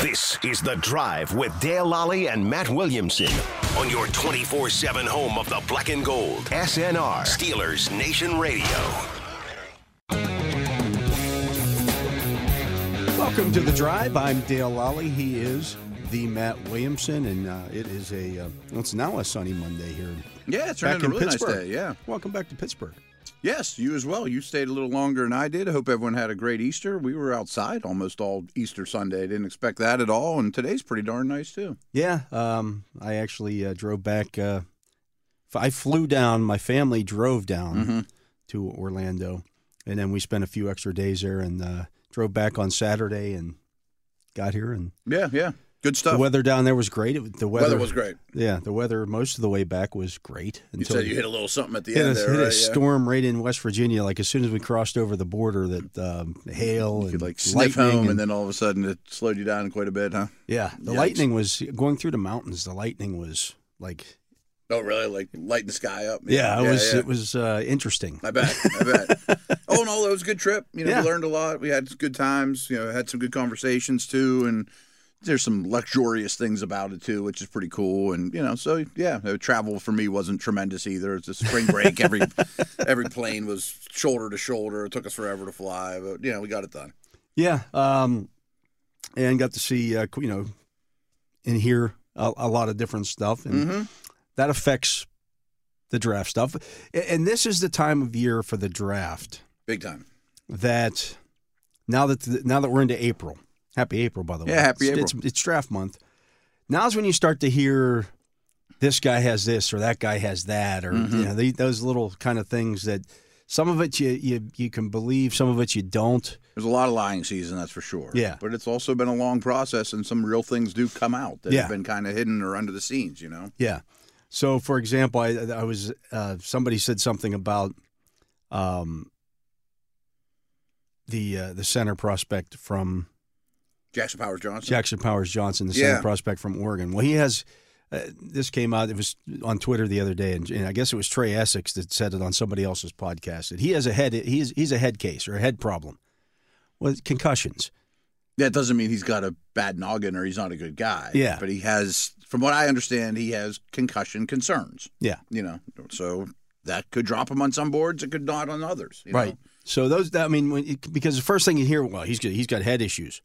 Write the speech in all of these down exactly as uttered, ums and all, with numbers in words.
This is The Drive with Dale Lally and Matt Williamson on your twenty-four seven home of the black and gold. S N R, Steelers Nation Radio. Welcome to The Drive. I'm Dale Lally. He is the Matt Williamson, and uh, it is a, uh, well, it's now a sunny Monday here. Yeah, it's back been a really Pittsburgh. nice day, yeah. Welcome back to Pittsburgh. Yes, you as well. You stayed a little longer than I did. I hope everyone had a great Easter. We were outside almost all Easter Sunday. Didn't expect that at all, and today's pretty darn nice, too. Yeah, um, I actually uh, drove back. Uh, I flew down. My family drove down Mm-hmm. to Orlando, and then we spent a few extra days there and uh, drove back on Saturday and got here. And Yeah, yeah. Good stuff. the weather down there was great. It, the weather, Weather was great. Yeah, the weather most of the way back was great. You said you hit a little something at the hit end a, there, hit right? a storm right in West Virginia. Like as soon as we crossed over the border, that um, hail You and could like sniff lightning home, and, and then all of a sudden it slowed you down quite a bit, huh? yeah, the Yikes. lightning was going through the mountains. The lightning was like Oh, really? Like lighting the sky up? yeah, it was yeah. it was uh, interesting. I bet. I bet. Oh, and all that was a good trip. You know, Yeah. we learned a lot. We had good times. You know, had some good conversations too, and there's some luxurious things about it too, which is pretty cool. And you know, so yeah, the travel for me wasn't tremendous either. It's a spring break. every every plane was shoulder to shoulder. It took us forever to fly, but you know, we got it done. Yeah, um, and got to see uh, you know and hear a, a lot of different stuff, and Mm-hmm. that affects the draft stuff. And this is the time of year for the draft Big time. that now that now that we're into April. Happy April, by the way. Yeah, happy it's, April. It's, it's draft month. Now's when you start to hear this guy has this or that guy has that, or Mm-hmm. you know the, those little kind of things that some of it you, you you can believe, some of it you don't. There's a lot of lying season, that's for sure. Yeah. But it's also been a long process, and some real things do come out that Yeah. have been kind of hidden or under the scenes, you know? Yeah. So, for example, I, I was uh, somebody said something about um, the uh, the center prospect from Jackson Powers Johnson. Jackson Powers Johnson, the Yeah. center prospect from Oregon. Well, he has. Uh, this came out. It was on Twitter the other day, and, and I guess it was Trey Essex that said it on somebody else's podcast. That he has a head. He's he's a head case or a head problem with concussions. That doesn't mean he's got a bad noggin or he's not a good guy. Yeah. But he has, from what I understand, he has concussion concerns. Yeah. You know, so that could drop him on some boards. It could not on others. You Right. know? So those. I mean, when it, because the first thing you hear, well, he's got, he's got head issues.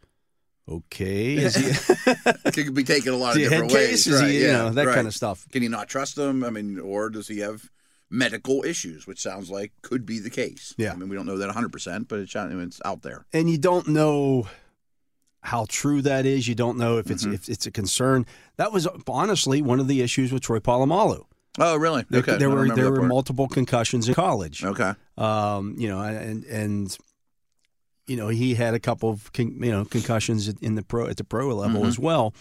Okay. Is he, It could be taken a lot is of he a different head ways. case? Is right, he, you yeah, know, that right. kind of stuff. Can you not trust him? I mean, or does he have medical issues, which sounds like could be the case. Yeah. I mean, we don't know that one hundred percent, but it's, it's out there. And you don't know how true that is. You don't know if it's Mm-hmm. if it's a concern. That was honestly one of the issues with Troy Polamalu. Oh, really? There, Okay. there I were remember there that were part. multiple concussions in college. Okay. Um, you know, and and you know he had a couple of con, you know concussions in the pro at the pro level Mhm. as well.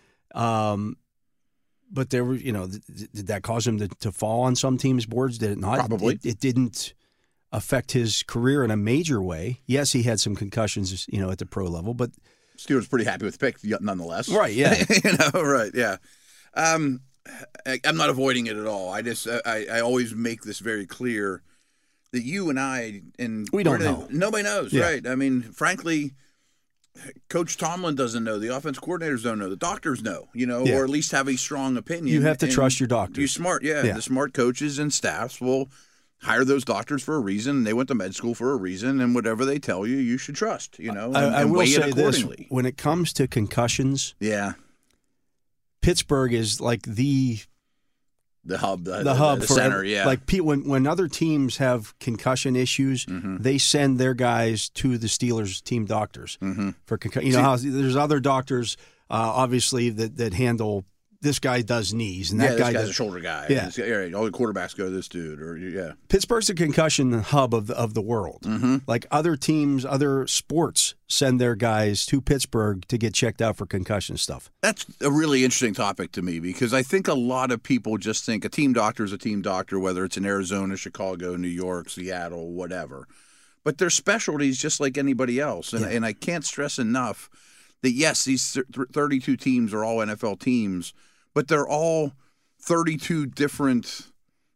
Um, but there were you know th- th- did that cause him to, to fall on some teams' boards? Did it not? Probably. It, it didn't affect his career in a major way. Yes, he had some concussions, you know, at the pro level, but Stewart's pretty happy with the pick nonetheless. Right, yeah. you know, right, yeah. Um, I, I'm not avoiding it at all. I just, I, I always make this very clear that you and I, and We don't we're- know. Nobody knows, Yeah. right? I mean, frankly, Coach Tomlin doesn't know. The offense coordinators don't know. The doctors know, you know, Yeah. or at least have a strong opinion. you have to And trust your doctors. You smart, yeah, Yeah. The smart coaches and staffs will hire those doctors for a reason. They went to med school for a reason, and whatever they tell you, you should trust. You know, and, I, I and will weigh say it this: accordingly. when it comes to concussions, Yeah, Pittsburgh is like the the hub, the, the hub the for center. every- Yeah, Like pe- when when other teams have concussion issues, Mhm. they send their guys to the Steelers team doctors hmm for concussion. You know how there's other doctors, uh, obviously that that handle. This guy does knees, and yeah, that this guy guy's does. a shoulder guy. Yeah. This guy- all right, all the quarterbacks go to this dude, or yeah, Pittsburgh's the concussion hub of the, of the world. mm-hmm. Like other teams, other sports send their guys to Pittsburgh to get checked out for concussion stuff. That's a really interesting topic to me because I think a lot of people just think a team doctor is a team doctor, whether it's in Arizona, Chicago, New York, Seattle, whatever. But their specialties just like anybody else, and Yeah. and I can't stress enough that yes, these th- thirty-two teams are all N F L teams, but they're all thirty-two different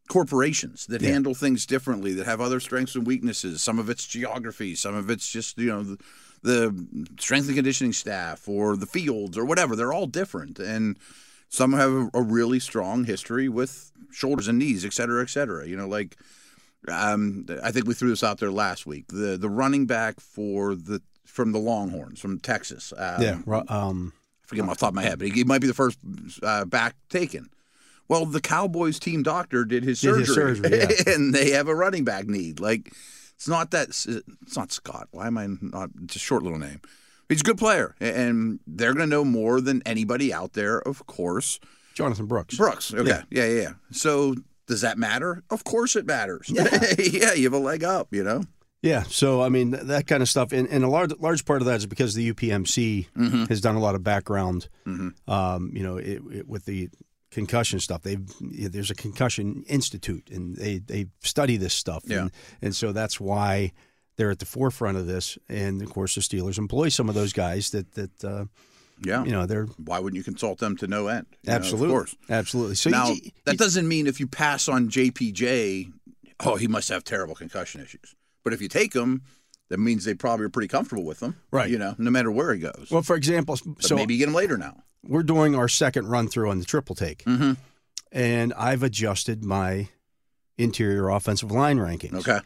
corporations that Yeah. handle things differently, that have other strengths and weaknesses. Some of it's geography, some of it's just, you know, the, the strength and conditioning staff or the fields or whatever. They're all different. And some have a, a really strong history with shoulders and knees, et cetera, et cetera. You know, like um, I think we threw this out there last week. The the running back for the from the Longhorns from Texas. Um, Yeah. ru- Um, I forget him off the top of my head, but he, he might be the first uh, back taken. Well, the Cowboys team doctor did his Did surgery, his surgery, yeah. and they have a running back need. Like, it's not that it's not Scott. Why am I not? It's a short little name. He's a good player, and they're going to know more than anybody out there, of course. Jonathan Brooks. Brooks. Okay. Yeah. Yeah, yeah, yeah. So does that matter? Of course it matters. Yeah. Yeah, you have a leg up, you know? Yeah, so I mean that kind of stuff, and, and a large large part of that is because the U P M C Mm-hmm. has done a lot of background, Mm-hmm. um, you know, it, it, with the concussion stuff. They've there's a concussion institute, and they they study this stuff, Yeah. and, and so that's why they're at the forefront of this. And of course, the Steelers employ some of those guys that that uh, Yeah. you know they're Why wouldn't you consult them to no end? You know, absolutely, of course. absolutely. So Now, you, that doesn't mean if you pass on J P J, oh, he must have terrible concussion issues. But if you take him, that means they probably are pretty comfortable with him, Right. You know, no matter where he goes. well, for example, But so maybe you get him later now. we're doing our second run through on the triple take, Mm-hmm. and I've adjusted my interior offensive line rankings. Okay.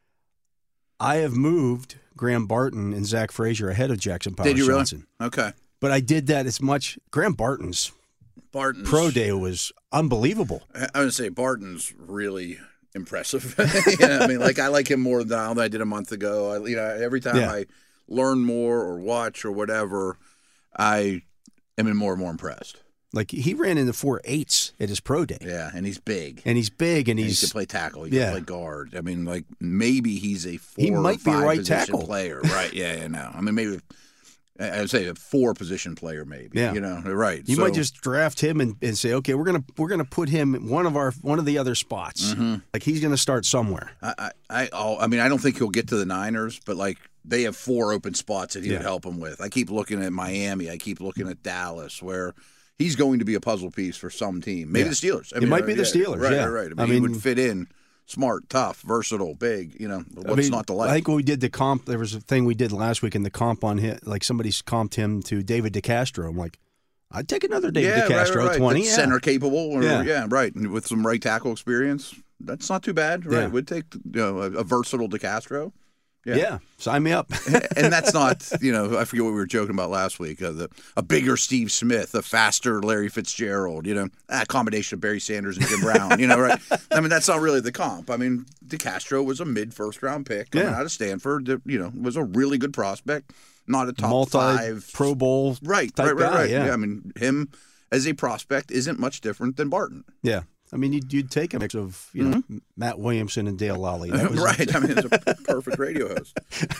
I have moved Graham Barton and Zach Frazier ahead of Jackson Powers Did you really? Johnson. Okay. But I did that as much. Graham Barton's Barton's pro day was unbelievable. I I would say Barton's really impressive. Yeah, I mean, like I like him more now than I did a month ago. I, you know, every time Yeah. I learn more or watch or whatever, I am more and more impressed. Like he ran in the four eights at his pro day, Yeah, and he's big. and he's big, and And he he's can play tackle. He yeah. can play guard. I mean, like maybe he's a four He might or be a five right position tackle. player. Right? Yeah, yeah. No, I mean maybe I would say a four position player. Maybe. Yeah. You know, right. you so, might just draft him and, and say, okay, we're gonna we're gonna put him in one of our one of the other spots. Mm-hmm. Like he's gonna start somewhere. I, I, I, I'll- I mean, I don't think he'll get to the Niners, but like they have four open spots that he Yeah. would help him with. I keep looking at Miami. I keep looking at Dallas, where he's going to be a puzzle piece for some team. Maybe Yeah. the Steelers. I It might be the Steelers, Right, yeah. right, right. I mean, I he mean- would fit in, smart, tough, versatile, big. You know, what's I mean, not to I like? think when we did the comp, there was a thing we did last week in the comp on him. Like somebody's comped him to David DeCastro. I'm like, I'd take another David yeah, DeCastro right, right, right. twenty. That's Yeah. center capable. Or, Yeah. yeah. right. And with some right tackle experience, that's not too bad. Right, Yeah. would take you know a, a versatile DeCastro. Yeah. yeah, sign me up. And that's not, you know, I forget what we were joking about last week. Uh, the, a bigger Steve Smith, a faster Larry Fitzgerald, you know, a combination of Barry Sanders and Jim Brown, you know, right? I mean, that's not really the comp. I mean, DeCastro was a mid first round pick coming Yeah. out of Stanford. That, you know, was a really good prospect, not a top Multi five Pro Bowl right, type right, right, guy. right. Yeah. I mean, him as a prospect isn't much different than Barton. Yeah. I mean, you'd, you'd take a mix of you know Matt Williamson and Dale Lally. That was- Right. I mean, it's a perfect radio host.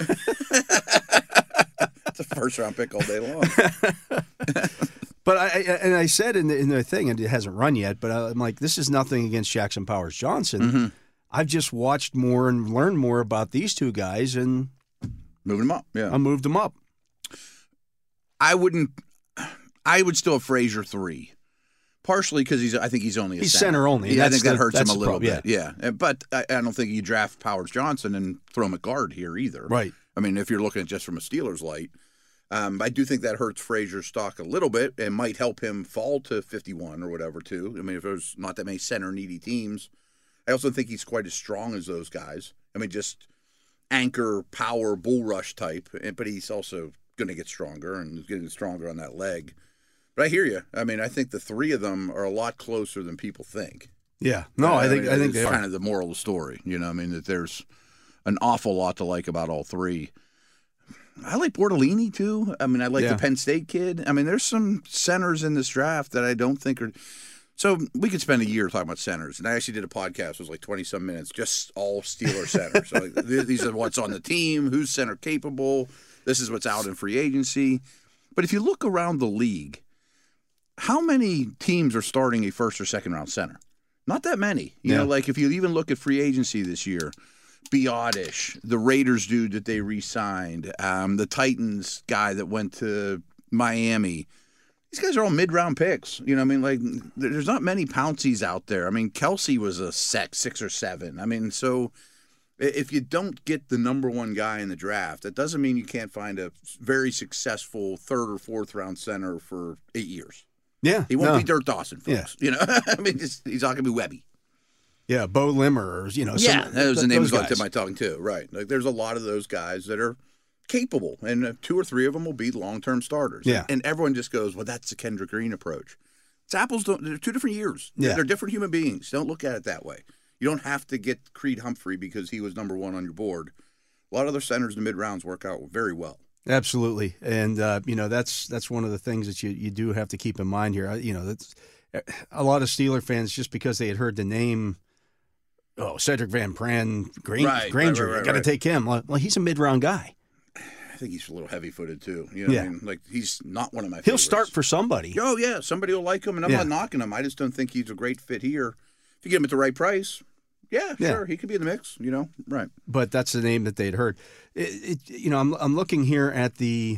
It's a first round pick all day long. But I, I and I said in the, in the thing, and it hasn't run yet. But I'm like, this is nothing against Jackson Powers Johnson. Mm-hmm. I've just watched more and learned more about these two guys, and Moving him up. Yeah. I moved them up. I wouldn't. I would still have Frazier three, partially because he's. I think he's only a He's center, center only, and Yeah, I that's think that the- hurts him that's a the little problem, bit. Yeah, Uh, but I, I don't think you draft Powers Johnson and throw him at guard here either. Right. I mean, if you're looking at just from a Steelers light, um, I do think that hurts Frazier's stock a little bit and might help him fall to fifty-one or whatever too. I mean, if there's not that many center needy teams, I also think he's quite as strong as those guys. I mean, just anchor, power, bull rush type, and- but he's also going to get stronger and getting stronger on that leg. But I hear you. I mean, I think the three of them are a lot closer than people think. Yeah. No, I think mean, I think it's they are. kind of the moral of the story. You know, I mean that there's an awful lot to like about all three. I like Bortolini too. I mean, I like Yeah. the Penn State kid. I mean, there's some centers in this draft that I don't think are. So we could spend a year talking about centers, and I actually did a podcast. It was like twenty some minutes, just all Steeler centers. So like, th- these are what's on the team, who's center capable. This is what's out in free agency. But if you look around the league, how many teams are starting a first or second round center? Not that many. You Yeah. know, like if you even look at free agency this year, Biotish, the Raiders dude that they re-signed, um, the Titans guy that went to Miami. these guys are all mid-round picks. You know, I mean, like, there's not many Pounceys out there. I mean, Kelsey was a sec, six or seven. I mean, so if you don't get the number one guy in the draft, that doesn't mean you can't find a very successful third or fourth round center for eight years. Yeah. He won't no. be Dirk Dawson, folks. Yeah. You know, I mean, just, he's not going to be Webby. Yeah, Bo Limmer, or, you know. Yeah, some, that was the th- name those that was guys. to my tongue, too. Right. Like, there's a lot of those guys that are capable, and uh, two or three of them will be long-term starters. Yeah. And everyone just goes, well, that's the Kendrick Green approach. It's apples, don't, they're two different years. Yeah. They're different human beings. Don't look at it that way. You don't have to get Creed Humphrey because he was number one on your board. A lot of other centers in the mid-rounds work out very well. Absolutely, and uh, you know that's that's one of the things that you, you do have to keep in mind here. You know, that's a lot of Steeler fans, just because they had heard the name, oh, Cedric Van Pran, Granger, Right, Granger, right, right, right, got to right. take him. Well, well, he's a mid-round guy. I think he's a little heavy-footed, too. You know Yeah. what I mean? Like, he's not one of my He'll favorites. start for somebody. Oh, yeah. Somebody will like him, and I'm Yeah. not knocking him. I just don't think he's a great fit here. If you get him at the right price, yeah, Yeah. sure, he could be in the mix, you know? Right. But that's the name that they'd heard. It, it, you know, I'm I'm looking here at the,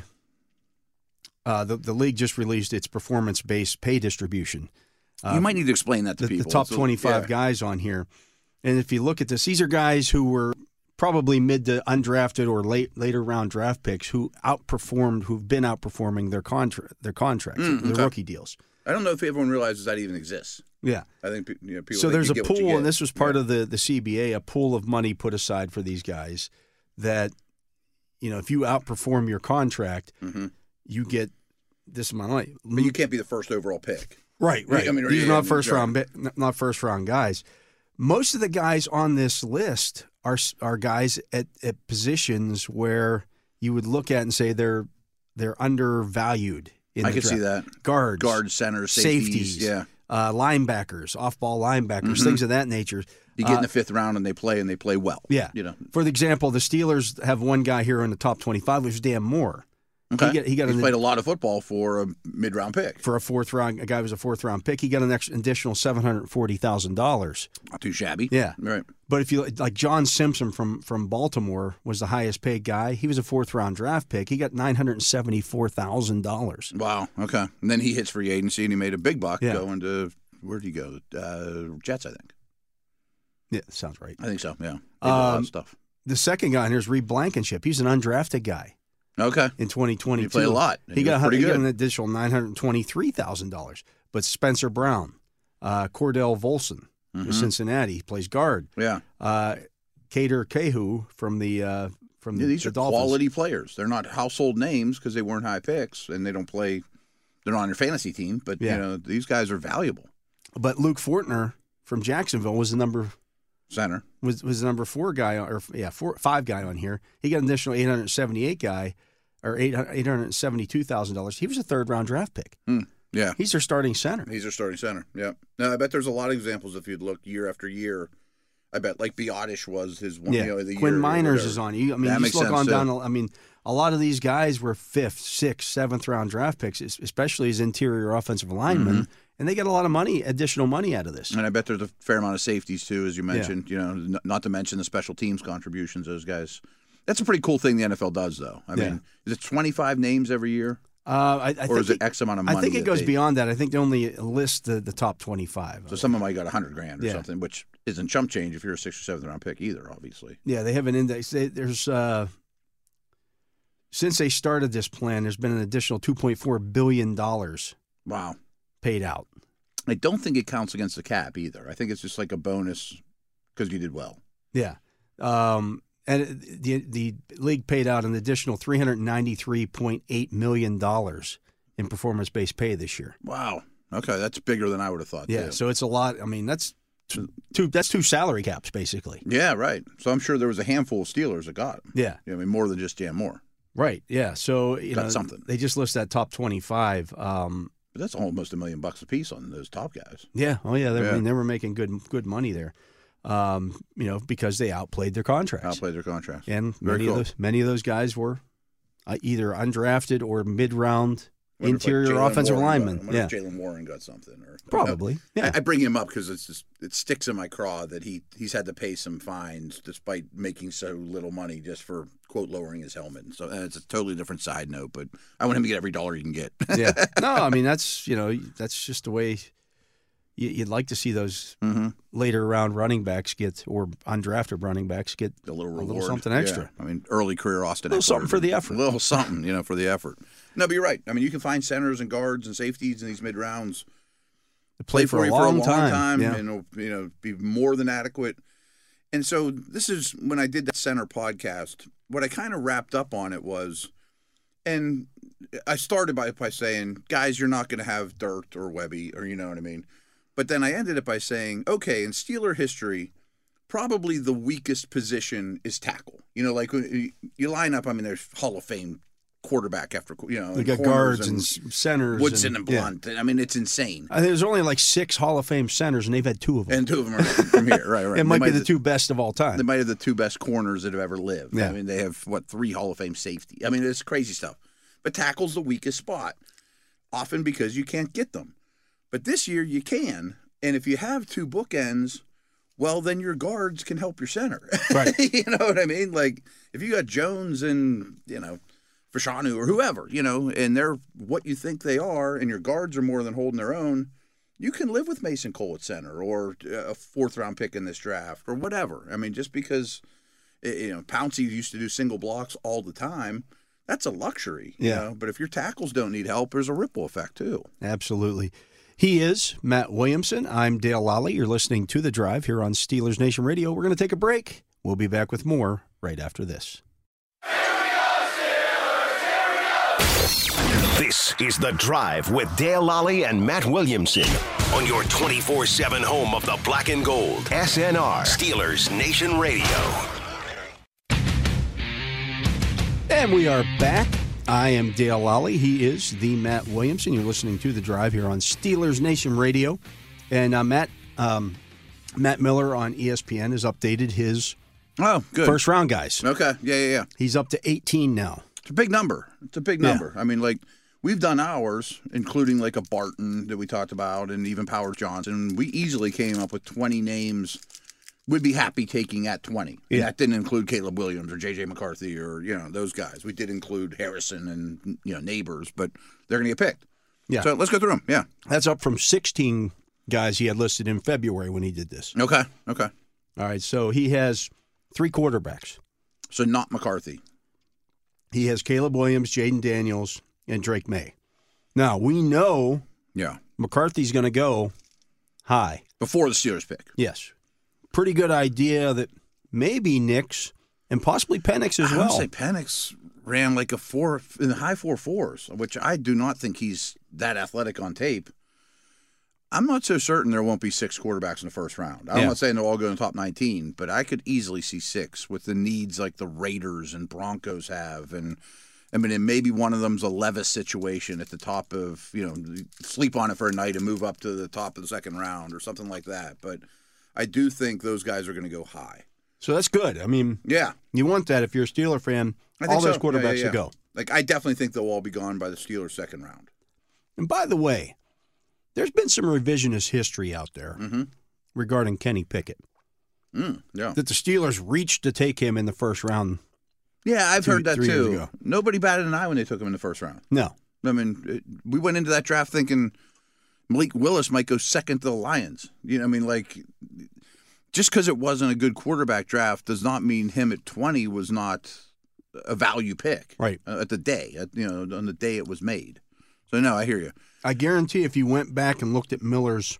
uh, the the league just released its performance-based pay distribution. you might need to explain that to the, the people. top So, twenty-five yeah. guys on here. And if you look at this, these are guys who were probably mid to undrafted or late later round draft picks who outperformed, who've been outperforming their contract, their contracts, Mm, their okay. rookie deals. I don't know if everyone realizes that even exists. Yeah. I think pe- you know, people So think there's you a get what you pool, get. and this was part Yeah. of the, the C B A, a pool of money put aside for these guys that, you know, if you outperform your contract, Mhm. you get this amount of money. But you can't be the first overall pick. Right, right. I mean, These are yeah, not first right. round, bi- not first round guys. Most of the guys on this list are are guys at, at positions where you would look at and say they're they're undervalued. In I the can see draft. that. Guards, Guard, center, safeties. safeties, Yeah. uh, linebackers, off ball linebackers, Mhm. things of that nature. You get in Uh, the fifth round and they play and they play well. Yeah. You know. For example, the Steelers have one guy here in the top twenty-five, which is Dan Moore. Okay. He got, he got He's an, played a lot of football for a mid-round pick. for a fourth round. A guy who was a fourth round pick. He got an extra, additional seven hundred forty thousand dollars. Not too shabby. Yeah. Right. But if you like, John Simpson from from Baltimore was the highest paid guy. He was a fourth round draft pick. He got nine hundred seventy four thousand dollars. Wow. Okay. And then he hits free agency and he made a big buck Yeah. going to where'd he go? Uh, Jets, I think. Yeah, sounds right. I think so. Yeah. They did a lot of Um, stuff. The second guy in here is Reed Blankenship. He's an undrafted guy Okay. in twenty twenty two. He played a lot. He, He got, was pretty he got good. an additional nine hundred twenty three thousand dollars. But Spencer Brown, uh, Cordell Volson Mhm. with Cincinnati, he plays guard. Yeah. Uh, Cater Cahu from the uh, from Yeah, these the are Dolphins. quality players. They're not household names because they weren't high picks and they don't play. They're not on your fantasy team, but Yeah. you know these guys are valuable. But Luke Fortner from Jacksonville was the number Center. was was the number four guy or yeah four five guy on here. He got an additional eight hundred seventy eight guy or eight eight hundred seventy two thousand dollars. He was a third round draft pick. Hmm. Yeah. He's their starting center. He's their starting center. Yeah. Now I bet there's a lot of examples if you'd look year after year. I bet like Biotish was his one. Yeah, You know, the Quinn year or Miners whatever. is on you. I mean, That you makes just look sense, on too. down. I mean, a lot of these guys were fifth, sixth, seventh round draft picks, especially as interior offensive linemen, Mm-hmm. and they get a lot of money, additional money out of this. And I bet there's a fair amount of safeties too, as you mentioned. You know, n- not to mention the special teams contributions. Those guys. That's a pretty cool thing the N F L does, though. I Yeah. mean, is it twenty-five names every year, Uh, I, I or think is it X amount of money? I think it that goes they- beyond that. I think they only list the, the top twenty-five. So some of them might got a hundred grand or Yeah. something, which isn't chump change if you're a sixth or seventh round pick either, obviously. Yeah, they have an index. They, there's uh, since they started this plan, there's been an additional two point four billion dollars Wow. paid out. I don't think it counts against the cap either. I think it's just like a bonus because you did well. Yeah, um, and it- the the league paid out an additional three hundred ninety three point eight million dollars in performance based pay this year. Wow. Okay, that's bigger than I would have thought. Yeah, too. so it's a lot. I mean, that's two, two that's two salary caps basically. Yeah, right. So I'm sure there was a handful of Steelers that got him. Yeah. I mean, more than just Jan Moore. Right. Yeah. So you Got know something. they just list that top twenty-five. Um, But that's almost a million bucks a piece on those top guys. yeah. Oh yeah. They, I Yeah. mean, they were making good good money there. Um, you know, because they outplayed their contracts. Outplayed their contracts. And Very many cool. of those many of those guys were uh, either undrafted or mid round. Wonder if, like, interior Jaylen offensive Warren lineman. got- I wonder Yeah, if Jaylen Warren got something. Or probably. Yeah, I, I bring him up because it's just it sticks in my craw that he he's had to pay some fines despite making so little money just for quote lowering his helmet. So uh, it's a totally different side note, but I want him to get every dollar he can get. yeah. No, I mean that's you know that's just the way you, you'd like to see those mm-hmm. later round running backs get or undrafted running backs get A little a reward, little something extra. Yeah. I mean, early career Austin. A little something for the effort. A little something, you know, for the effort. No, but you're right. I mean, you can find centers and guards and safeties in these mid rounds. Play for a you long for a long time, time, yeah. and it'll, you know, be more than adequate. And so this is when I did that center podcast. What I kind of wrapped up on it was, and I started by by saying, guys, you're not going to have Dirt or Webby, or you know what I mean. But then I ended it by saying, okay, in Steeler history, probably the weakest position is tackle. You know, like when you line up. I mean, there's Hall of Fame quarterback after you know. We got guards and, and centers, Woodson and, and Blunt. Yeah. I mean, it's insane. I think there's only like six Hall of Fame centers, and they've had two of them. And two of them are from here, right? Right. It might they be the have, two best of all time. They might have the two best corners that have ever lived. Yeah. I mean, they have what three Hall of Fame safety. I mean, it's crazy stuff. But tackle's the weakest spot, often because you can't get them. But this year you can, and if you have two bookends, well, then your guards can help your center. Right. You know what I mean? Like if you got Jones and you know. Fashanu or whoever, you know, and they're what you think they are, and your guards are more than holding their own, you can live with Mason Cole at center or a fourth round pick in this draft or whatever. I mean, just because, you know, Pouncey used to do single blocks all the time, that's a luxury. Yeah. You know? But if your tackles don't need help, there's a ripple effect too. Absolutely. He is Matt Williamson. I'm Dale Lally. You're listening to The Drive here on Steelers Nation Radio. We're going to take a break. We'll be back with more right after this. This is The Drive with Dale Lally and Matt Williamson on your twenty-four seven home of the black and gold. S N R, Steelers Nation Radio. And we are back. I am Dale Lally. He is the Matt Williamson. You're listening to The Drive here on Steelers Nation Radio. And uh, Matt um, Matt Miller on E S P N has updated his Oh, good. first round guys. Okay. Yeah, yeah, yeah. He's up to eighteen now. It's a big number. It's a big Yeah. number. I mean, like, we've done ours, including like a Barton that we talked about and even Powers Johnson. We easily came up with twenty names we'd be happy taking at twenty. And Yeah. that didn't include Caleb Williams or J J McCarthy or, you know, those guys. We did include Harrison and, you know, Neighbors, but they're going to get picked. Yeah. So let's go through them. Yeah. That's up from sixteen guys he had listed in February when he did this. Okay. Okay. All right, so he has three quarterbacks. So not McCarthy. He has Caleb Williams, Jaden Daniels, and Drake May. Now, we know Yeah. McCarthy's going to go high. Before the Steelers pick. Yes. Pretty good idea that maybe Nix and possibly Penix as I well. would say Penix ran like a four in the high four fours, which I do not think he's that athletic on tape. I'm not so certain there won't be six quarterbacks in the first round. I'm Yeah. not saying they'll all go in the top nineteen, but I could easily see six with the needs like the Raiders and Broncos have. And I mean, and maybe one of them's a Levis situation at the top of, you know, sleep on it for a night and move up to the top of the second round or something like that. But I do think those guys are going to go high. So that's good. I mean, Yeah. you want that if you're a Steeler fan, I think all those so. quarterbacks Yeah, yeah, yeah. to go. Like, I definitely think they'll all be gone by the Steelers' second round. And by the way, there's been some revisionist history out there Mm-hmm. regarding Kenny Pickett. Mm, yeah. That the Steelers reached to take him in the first round. Yeah, I've Two- heard that three years too. ago. Nobody batted an eye when they took him in the first round. No. I mean, it, we went into that draft thinking Malik Willis might go second to the Lions. You know, I mean, like, just because it wasn't a good quarterback draft does not mean him at twenty was not a value pick. Right. Uh, at the day, at, you know, on the day it was made. So, no, I hear you. I guarantee if you went back and looked at Miller's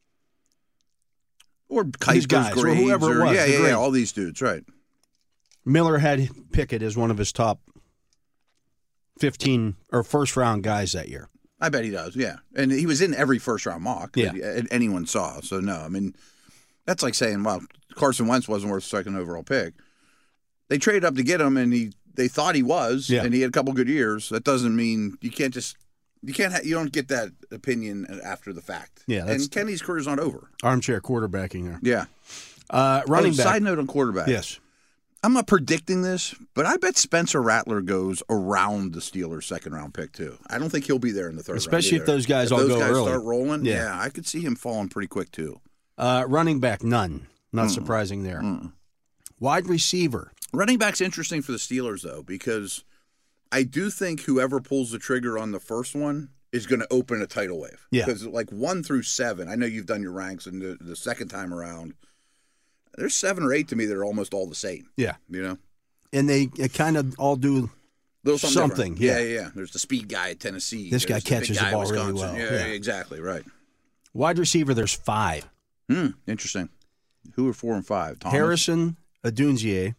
Or These Kuiper's guys, or grades, whoever it was, yeah, the yeah, grade. yeah, all these dudes, right? Miller had Pickett as one of his top fifteen or first round guys that year. I bet he does, yeah. And he was in every first round mock Yeah. that anyone saw. So, no, I mean, that's like saying, well, Carson Wentz wasn't worth the second overall pick. They traded up to get him, and he they thought he was, Yeah. and he had a couple good years. That doesn't mean you can't just you can't ha- you don't get that opinion after the fact. Yeah, that's- and Kenny's career's not over. Armchair quarterbacking there. Yeah. Uh, running oh, back. Side note on quarterback. Yes. I'm not predicting this, but I bet Spencer Rattler goes around the Steelers' second round pick too. I don't think he'll be there in the third Especially round. Especially if those guys if all those go guys early. start rolling, yeah. yeah, I could see him falling pretty quick too. Uh, running back, none. Not Mm. surprising there. Mm. Wide receiver. Running back's interesting for the Steelers though, because I do think whoever pulls the trigger on the first one is going to open a tidal wave. Yeah. Because like one through seven, I know you've done your ranks, and the, the second time around, there's seven or eight to me that are almost all the same. Yeah. You know? And they kind of all do Little something. something yeah. yeah. yeah, yeah. There's the speed guy at Tennessee. This guy There's catches the, the guy ball at really Wisconsin. well. Yeah, Yeah. yeah, exactly, right. Wide receiver, there's five. Hmm, interesting. Who are four and five? Thomas? Harrison Adunzier,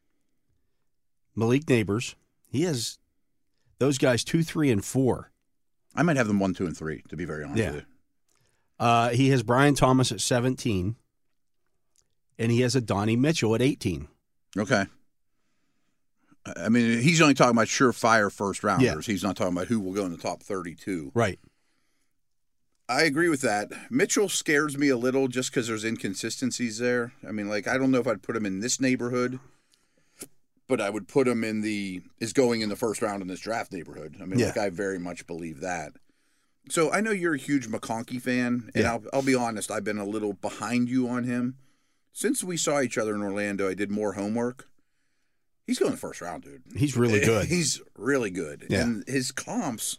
Malik Neighbors. He has those guys two, three, and four. I might have them one, two, and three, to be very honest Yeah. with you. Uh, he has Brian Thomas at seventeen, and he has a Donnie Mitchell at eighteen. Okay. I mean, he's only talking about surefire first rounders. Yeah. He's not talking about who will go in the top thirty-two. Right. I agree with that. Mitchell scares me a little just because there's inconsistencies there. I mean, like, I don't know if I'd put him in this neighborhood, but I would put him in the is going in the first round in this draft neighborhood. I mean, Yeah. like, I very much believe that. So I know you're a huge McConkey fan, and Yeah. I'll, I'll be honest, I've been a little behind you on him. Since we saw each other in Orlando, I did more homework. He's going the first round, dude. He's really good. He's really good. Yeah. And his comps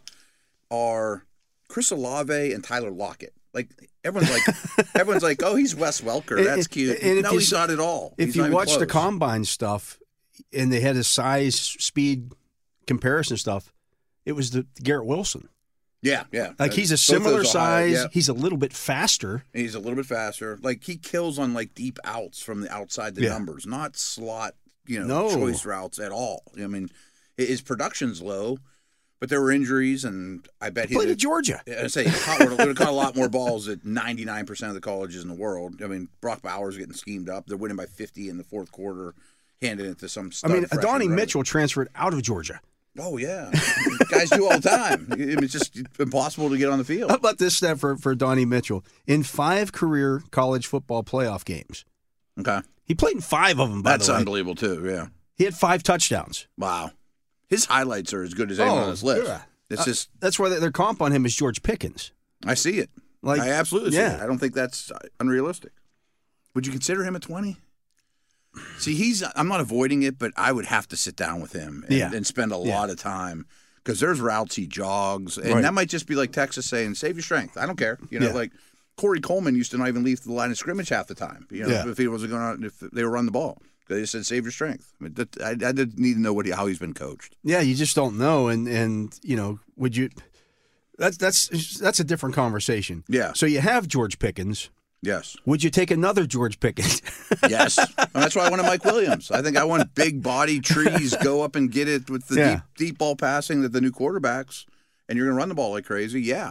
are Chris Olave and Tyler Lockett. Like, everyone's like, everyone's like, oh, he's Wes Welker. That's cute. And if no, you he's s- not at all. If He's you not even watch the close. combine stuff, and they had a size speed comparison stuff, it was the Garrett Wilson. Yeah, yeah. Like he's a Both similar those are high, size. yeah. He's a little bit faster. And he's a little bit faster. Like, he kills on, like, deep outs from the outside the Yeah. numbers, not slot, you know, No. choice routes at all. I mean, his production's low, but there were injuries, and I bet he Played at Georgia. I say Howard would have caught a lot more balls at ninety-nine percent of the colleges in the world. I mean, Brock Bowers getting schemed up. They're winning by fifty in the fourth quarter, handing it to some I stud mean, freshman Donnie runner. Mitchell transferred out of Georgia. Oh, yeah. Guys do all the time. I mean, it's just impossible to get on the field. How about this stat for, for Donnie Mitchell? In five career college football playoff games, Okay. he played in five of them, by That's the way. unbelievable, too, yeah. He had five touchdowns. Wow. His highlights are as good as anyone Oh, on this list. yeah. It's Uh, just, That's why their their comp on him is George Pickens. I see it. Like, I absolutely see yeah. it. I don't think that's unrealistic. Would you consider him a twenty? See, he's. I'm not avoiding it, but I would have to sit down with him and, Yeah. and spend a Yeah. lot of time because there's routes he jogs, and Right. that might just be like Texas saying, "Save your strength." I don't care. You know, Yeah. like Corey Coleman used to not even leave the line of scrimmage half the time. You know, Yeah. if he wasn't going to, if they were run the ball, they just said, "Save your strength." I, mean, that, I, I did need to know what he, how he's been coached. Yeah, you just don't know, and and you know, would you? That's that's that's a different conversation. Yeah. So you have George Pickens. Yes. Would you take another George Pickens? Yes. And that's why I wanted Mike Williams. I think I want big body trees, go up and get it with the Yeah. deep, deep ball passing that the new quarterbacks, and you're going to run the ball like crazy. Yeah.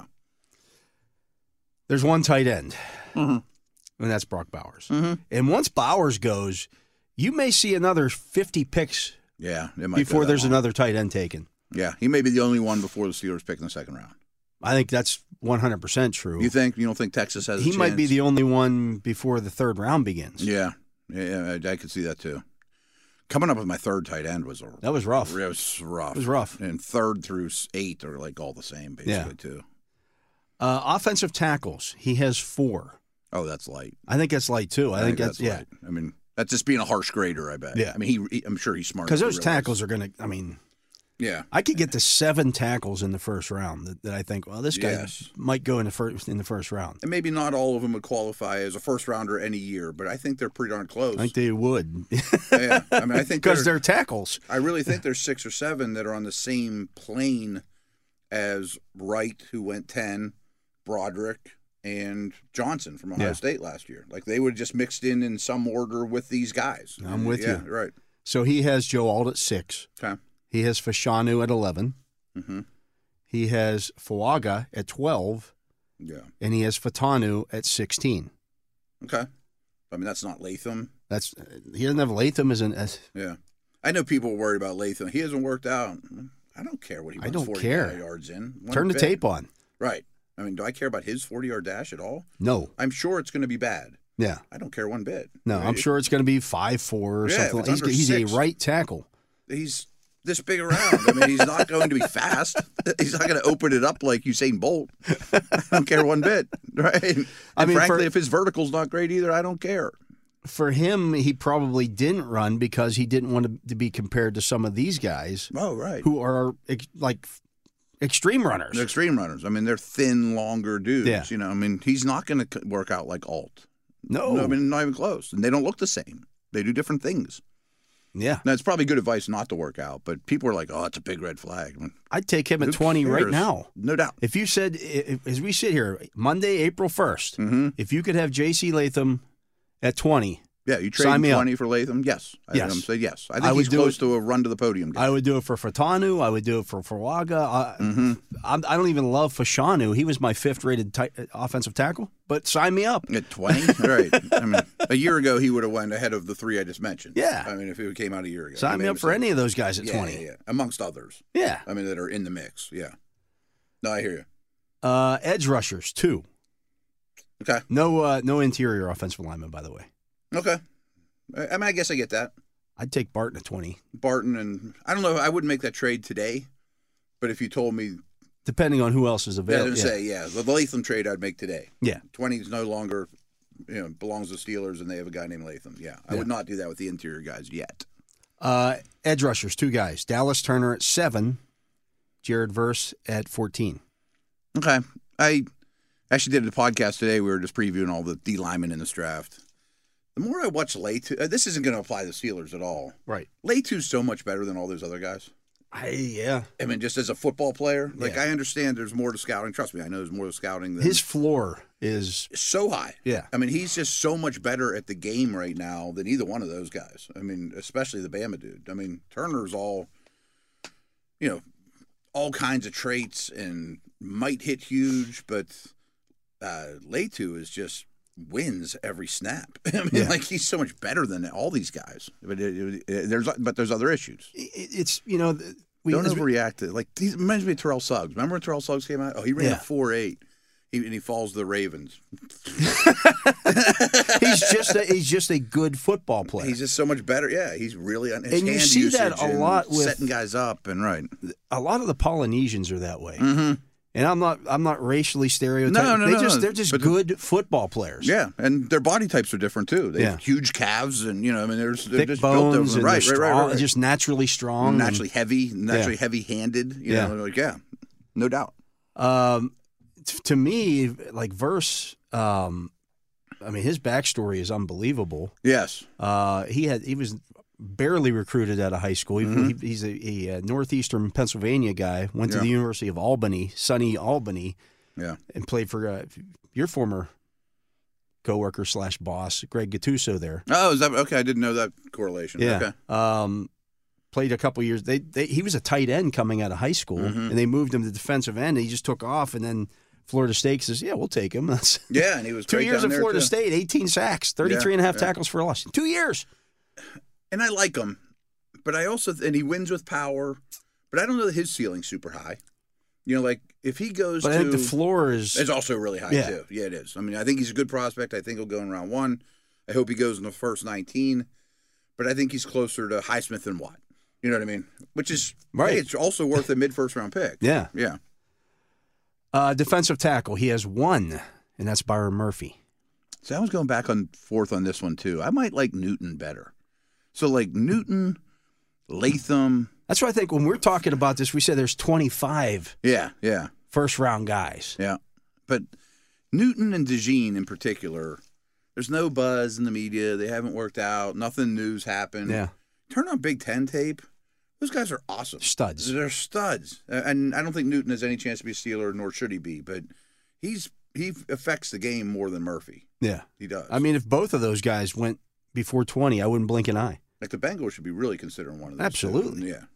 There's one tight end, Mhm. and that's Brock Bowers. Mhm. And once Bowers goes, you may see another fifty picks Yeah. It might before go that there's long. another tight end taken. Yeah. He may be the only one before the Steelers pick in the second round. I think that's one hundred percent true. You think? You don't think Texas has a he might be chance? the only one before the third round begins. Yeah. Yeah. I, I could see that too. Coming up with my third tight end was a, That was rough. It was rough. It was rough. And third through eight are like all the same, basically, Yeah. too. Uh, offensive tackles, he has four. Oh, that's light. I think that's light too. I, think, that's, yeah. light. I mean, that's just being a harsh grader, I bet. Yeah. I mean, he, he I'm sure he's smart. Because enough those to realize- tackles are going to, I mean, Yeah. I could get to seven tackles in the first round that, that I think, well, this guy Yes. might go in the first in the first round. And maybe not all of them would qualify as a first rounder any year, but I think they're pretty darn close. I think they would. yeah. I mean, I think Because they're, they're tackles. I really think there's six or seven that are on the same plane as Wright, who went ten, Broderick, and Johnson from Ohio Yeah. State last year. Like they would have just mixed in in some order with these guys. I'm with yeah, you. Right. So he has Joe Alt at six. Okay. He has Fashanu at eleven. Mm-hmm. He has Fuaga at twelve. Yeah. And he has Fatanu at sixteen. Okay. I mean, that's not Latham. That's He doesn't have Latham as an. As, Yeah. I know people are worried about Latham. He hasn't worked out. I don't care what he I runs don't forty care. yards in. One turn the bit. tape on. Right. I mean, do I care about his forty-yard dash at all? No. I'm sure it's going to be bad. Yeah. I don't care one bit. No, Right? I'm sure it's going to be five four or Yeah, something. if it's He's, under he's six. a right tackle. He's this big around. I mean, he's not going to be fast. He's not going to open it up like Usain Bolt. I don't care one bit, right? And I mean, frankly, for- if his vertical's not great either, I don't care. For him, he probably didn't run because he didn't want to, to be compared to some of these guys Oh, right. who are ex- like extreme runners. They're extreme runners. I mean, they're thin, longer dudes. Yeah. You know, I mean, he's not going to work out like Alt. No. No, I mean, not even close. And they don't look the same. They do different things. Yeah. Now, it's probably good advice not to work out, but people are like, oh, it's a big red flag. I mean, I'd take him at who twenty right cares? now. No doubt. If you said, if, as we sit here, Monday, April first, Mm-hmm. if you could have J C Latham at twenty, Yeah, you Sign trade me up. twenty for Latham? Yes. I Yes. am say yes. I think I would he's do close it- to a run to the podium guy. I would do it for Fatanu. I would do it for Farwaga. I, Mm-hmm. I'm, I don't even love Fashanu. He was my fifth-rated ti- offensive tackle, but sign me up. At twenty? Right. I mean, a year ago, he would have went ahead of the three I just mentioned. Yeah. I mean, if it came out a year ago. Sign He me made up a for mistake. any of those guys at yeah, twenty. Yeah, yeah, amongst others. Yeah. I mean, that are in the mix. Yeah. No, I hear you. Uh, edge rushers, two. Okay. No, uh, no interior offensive lineman, by the way. Okay. I I mean, I guess I get that. I'd take Barton at twenty, Barton and I don't know. I wouldn't make that trade today, but if you told me, depending on who else is yeah, I available. would say, yeah, the Latham trade I'd make today. Yeah. twenty is no longer, you know, belongs to Steelers, and they have a guy named Latham. Yeah, I Yeah. would not do that with the interior guys yet. Uh, edge rushers, two guys. Dallas Turner at seven, Jared Verse at fourteen. Okay. I actually did a podcast today. We were just previewing all the D linemen in this draft. The more I watch Latu, uh, this isn't going to apply to the Steelers at all. Right. Latu's so much better than all those other guys. I, yeah. I mean, just as a football player, like Yeah. I understand there's more to scouting. Trust me, I know there's more to scouting than His floor is, It's so high. yeah. I mean, he's just so much better at the game right now than either one of those guys. I mean, especially the Bama dude. I mean, Turner's all, you know, all kinds of traits and might hit huge, but uh, Latu is just wins every snap. I mean, Yeah. like he's so much better than all these guys. But it, it, there's but there's other issues. It- It's, you know, th- we, Don't as we- overreact to like he reminds me of Terrell Suggs. Remember when Terrell Suggs came out? Oh, he ran Yeah. a four eight. He, and he falls to the Ravens. he's just a, he's just a good football player. He's just so much better. Yeah, he's really on his And you hand see that usage a and lot with- setting guys up and right. a lot of the Polynesians are that way. Mm-hmm. And I'm not I'm not racially stereotyping. No, no, they no, just no. they're just But- good football players. Yeah, and their body types are different too. They Yeah. have huge calves, and you know, I mean, there's they're Thick just bones built and different. Right, they're right, right, strong, right, right. just naturally strong. naturally heavy, naturally heavy-handed. You Yeah. know, like yeah, no doubt. Um, t- to me, like Verse, um, I mean, his backstory is unbelievable. Yes, Uh, he had he was barely recruited out of high school. He, Mhm. he, he's a, a northeastern Pennsylvania guy. Went to Yeah. the University of Albany, sunny Albany, yeah, and played for uh, your former coworker slash boss, Greg Gattuso. There, Oh, is that okay? I didn't know that correlation. yeah. Okay. Um, played a couple years. They, they he was a tight end coming out of high school, Mhm. and they moved him to defensive end. And he just took off, and then Florida State says, "Yeah, we'll take him." That's Yeah, and he was two great years down at there, Florida too. State, eighteen sacks, thirty-three and a half yeah. tackles for a loss. Two years. And I like him, but I also and he wins with power, but I don't know that his ceiling's super high. You know, like if he goes But to I think the floor is It's also really high Yeah. too. Yeah, it is. I mean, I think he's a good prospect. I think he'll go in round one. I hope he goes in the first nineteen, but I think he's closer to Highsmith than Watt. You know what I mean? Which is Right. hey, it's also worth a mid first round pick. yeah. Yeah. Uh, defensive tackle, he has one, and that's Byron Murphy. So I was going back and forth on this one too. I might like Newton better. So like Newton, Latham. That's why I think when we're talking about this, we said there's twenty-five Yeah, yeah, first round guys. yeah. But Newton and DeJean in particular, there's no buzz in the media. They haven't worked out. Nothing new's happened. Yeah, Turn on Big Ten tape. Those guys are awesome. studs. They're studs. Uh, And I don't think Newton has any chance to be a Steeler, nor should he be. But he's he affects the game more than Murphy. Yeah. He does. I mean, if both of those guys went before twenty, I wouldn't blink an eye. like the Bengals should be really considering one of those. two. Absolutely. Yeah.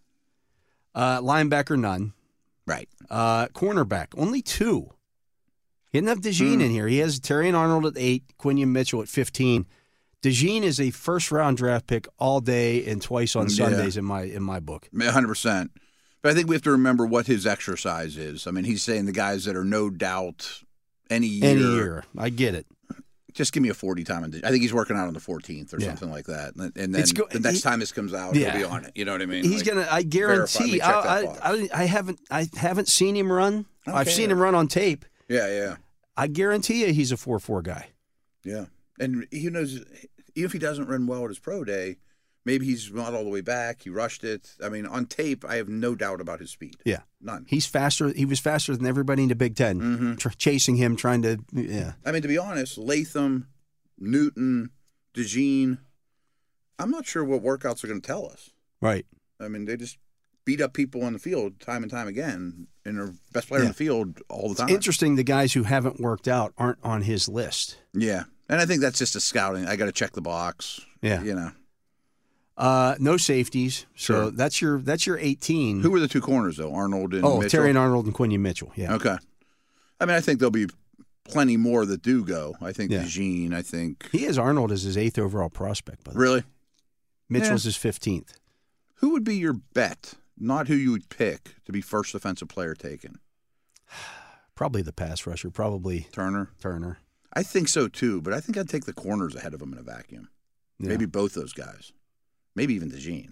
Uh, linebacker, none. Right. Uh, cornerback, only two. He didn't have DeJean Hmm. in here. He has Terrion Arnold at eight, Quinion Mitchell at fifteen. DeJean is a first round draft pick all day and twice on Yeah. Sundays in my in my book. one hundred percent. But I think we have to remember what his exercise is. I mean, he's saying the guys that are no doubt any year. Any year, I get it. just give me a forty time. On, I think he's working out on the fourteenth or Yeah. something like that. And, and then go- the next he- time this comes out, Yeah. he'll be on it. You know what I mean? He's Like, gonna. I verify me, guarantee. check that I, box. I, I, I haven't. I haven't seen him run. I don't I've seen care. him run on tape. Yeah, yeah, I guarantee you, he's a four four guy. yeah. And he knows, even if he doesn't run well at his pro day, maybe he's not all the way back. He rushed it. I mean, on tape, I have no doubt about his speed. Yeah, None. he's faster. He was faster than everybody in the Big 10 Mm-hmm. tr- chasing him, trying to. Yeah, I mean, to be honest, Latham, Newton, DeJean, I'm not sure what workouts are going to tell us. right. I mean, they just beat up people on the field time and time again, and are best player Yeah. in the field all the time. Interesting. The guys who haven't worked out aren't on his list. Yeah, and I think that's just a scouting. I got to check the box. Yeah. You know, Uh, no safeties. So Sure. that's your that's your eighteen. who were the two corners though? Arnold and oh, Mitchell? Terry and Arnold and Quinion Mitchell. Yeah. Okay. I mean, I think there'll be plenty more that do go. I think Yeah. DeJean, I think. He has Arnold as his eighth overall prospect. By the way. Really? Mitchell's Yeah. his fifteenth. Who would be your bet, not who you would pick, to be first defensive player taken? Probably the pass rusher. Probably Turner? Turner. I think so too, but I think I'd take the corners ahead of him in a vacuum. Yeah. Maybe both those guys. Maybe even DeJean.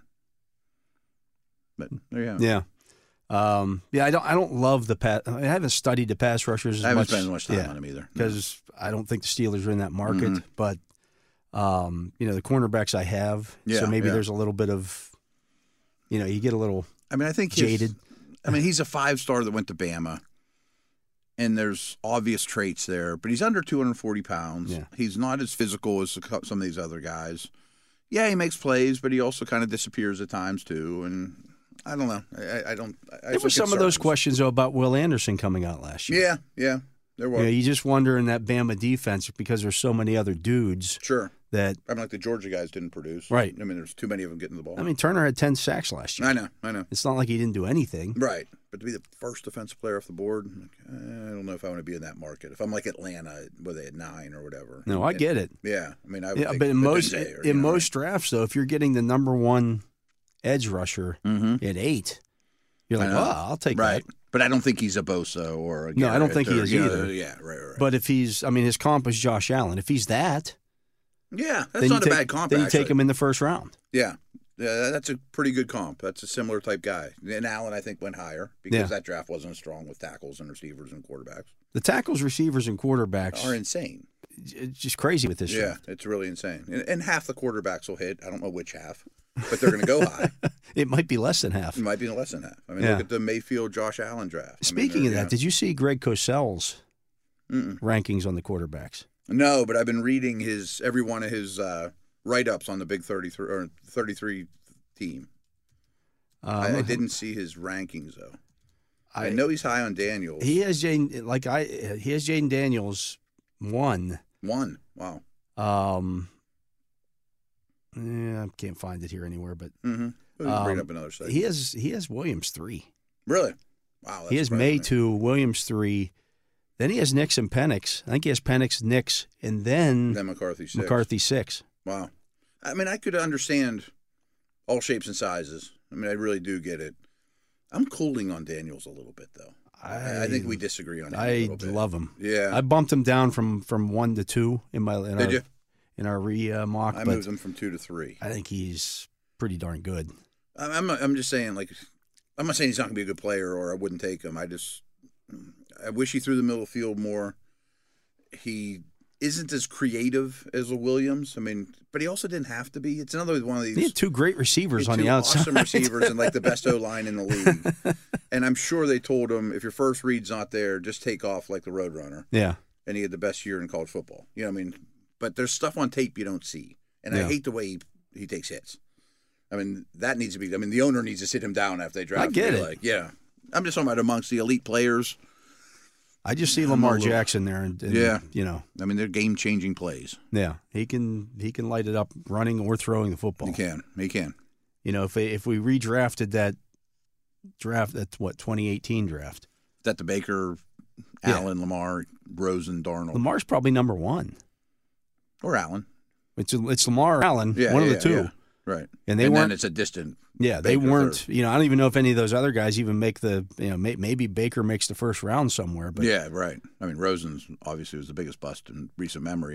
But there you go. Yeah. Um, yeah, I don't. I don't love the pass. I haven't studied the pass rushers as I haven't much. spent as much time yeah, on him either. because I don't think the Steelers are in that market. Mhm. But um, you know, the cornerbacks I have. Yeah, so maybe yeah. there's a little bit of, you know, you get a little. I mean, I think his- Jaded. I mean, he's a five star that went to Bama, and there's obvious traits there. But he's under two hundred forty pounds. Yeah. He's not as physical as some of these other guys. Yeah, he makes plays, but he also kind of disappears at times too. And I don't know. I, I don't. I There have were some of those concerns. questions though about Will Anderson coming out last year. Yeah, yeah, there You were. know, you just wonder in that Bama defense because there's so many other dudes Sure. that. I mean, like the Georgia guys didn't produce. Right. I mean, there's too many of them getting the ball. I mean, Turner had ten sacks last year. I know, I know. It's not like he didn't do anything. Right. But to be the first defensive player off the board, like, I don't know if I want to be in that market. If I'm like Atlanta, where they had nine or whatever. No, I And- get it. Yeah. I mean, I would Yeah, take but in most Odunze or, in you know, most drafts, though, if you're getting the number one edge rusher Mhm. at eight, you're I like, know. well, I'll take Right. that. But I don't think he's a Bosa or a No, I don't Garrett think he or, is you know, either. Yeah, right, right, right. But if he's, I mean, his comp is Josh Allen. If he's that, yeah, that's then not you a take, bad comp, then you actually. take him in the first round. Yeah. Yeah, that's a pretty good comp. That's a similar type guy. And Allen, I think, went higher because Yeah. that draft wasn't as strong with tackles and receivers and quarterbacks. The tackles, receivers, and quarterbacks Are insane. it's just crazy with this Yeah, draft. it's really insane. And, and half the quarterbacks will hit. I don't know which half, but they're going to go high. It might be less than half. It might be less than half. I mean, Yeah. look at the Mayfield, Josh Allen draft. I mean, Speaking they're- of that, yeah. did you see Greg Cosell's Mm-mm. rankings on the quarterbacks? No, but I've been reading his every one of his uh, write-ups on the Big thirty-three or thirty-three team. Um, I, I didn't see his rankings though. I, I- know he's high on Daniels. He has Jaden like I. He has Jaden Daniels one. One. Wow. Um, yeah, I can't find it here anywhere, but Mm-hmm. We'll bring Um, up another second. he has he has Williams three. Really? Wow. That's he has surprising May me. two, Williams three. Then he has Nix and Penix. I think he has Penix, Nix, and then, Then McCarthy six. McCarthy six. Wow. I mean, I could understand all shapes and sizes. I mean, I really do get it. I'm cooling on Daniels a little bit, though. I, I think we disagree on him a I little bit. love him. Yeah. I bumped him down from, from one to two in my in Did our you? in our re uh, mock, I but moved him from two to three. I think he's pretty darn good. I'm, I'm, I'm just saying, like, I'm not saying he's not going to be a good player or I wouldn't take him. I just, I wish he threw the middle of the field more. He isn't as creative as a Williams. I mean, but he also didn't have to be. It's another one of these. He had two great receivers He had on two the outside. awesome receivers and like the best O line in the league. And I'm sure they told him if your first read's not there, just take off like the Roadrunner. Yeah. And he had the best year in college football. You know what I mean? But there's stuff on tape you don't see, and I Yeah. hate the way he, he takes hits. I mean, that needs to be. I mean, the owner needs to sit him down after they draft. I get him. it. Like, yeah, I'm just talking about amongst the elite players. I just see I'm a Lamar little- Jackson there, and, and Yeah. you know, I mean, they're game changing plays. yeah, he can he can light it up running or throwing the football. He can. He can. You know, if they, if we redrafted that draft, that what twenty eighteen draft, Is that the Baker, Yeah. Allen, Lamar, Rosen, Darnold, Lamar's probably number one. or Allen? It's it's Lamar or Allen, Yeah, one of yeah, the two, yeah. Right. and they and weren't. then it's a distant. Yeah, they Baker weren't. third. You know, I don't even know if any of those other guys even make the. You know, may, maybe Baker makes the first round somewhere, but Yeah, right. I mean, Rosen's obviously was the biggest bust in recent memory.